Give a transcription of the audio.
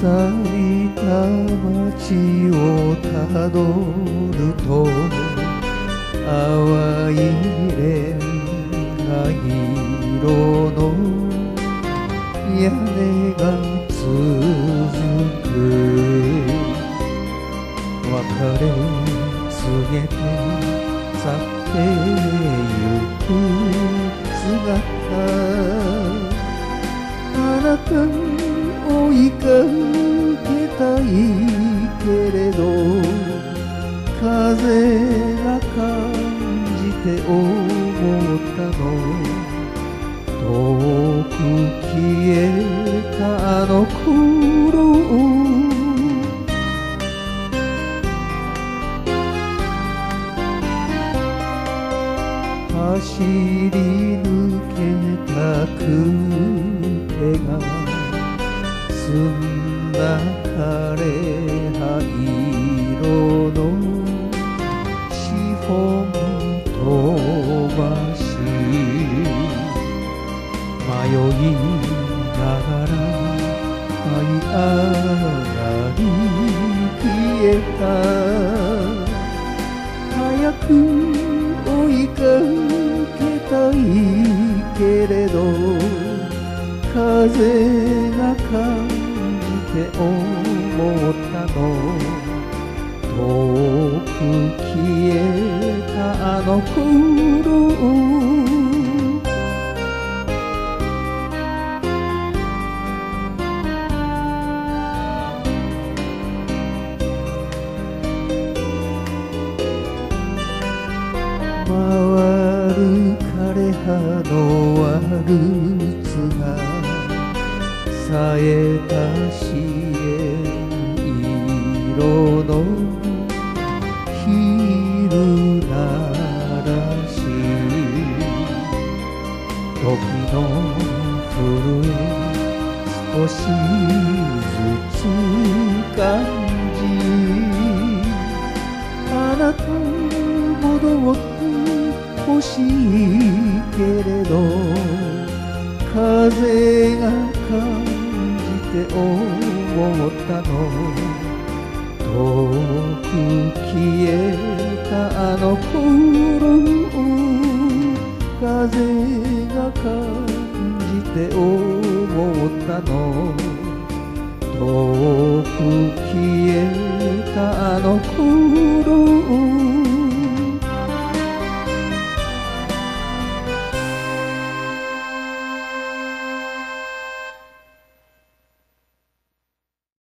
錆びた街をたどると淡いレンガ色の屋根が続く別れ告げて去ってゆく姿あなた追いかけたいけれど風が感じて思ったの遠く消えたあの頃走り抜けた空手が澄んだ枯葉色のシフォン飛ばし迷いながら這い上がり消えた早く追いかけたいけれど風が感じて思ったの遠く消えたあの頃回る枯葉のワルツが冴えた支援色の昼ならし時の震え少しずつ感じあなた戻って欲しいけれど風が感じて思ったの遠く消えたあの頃風が感じて思ったの遠く消えた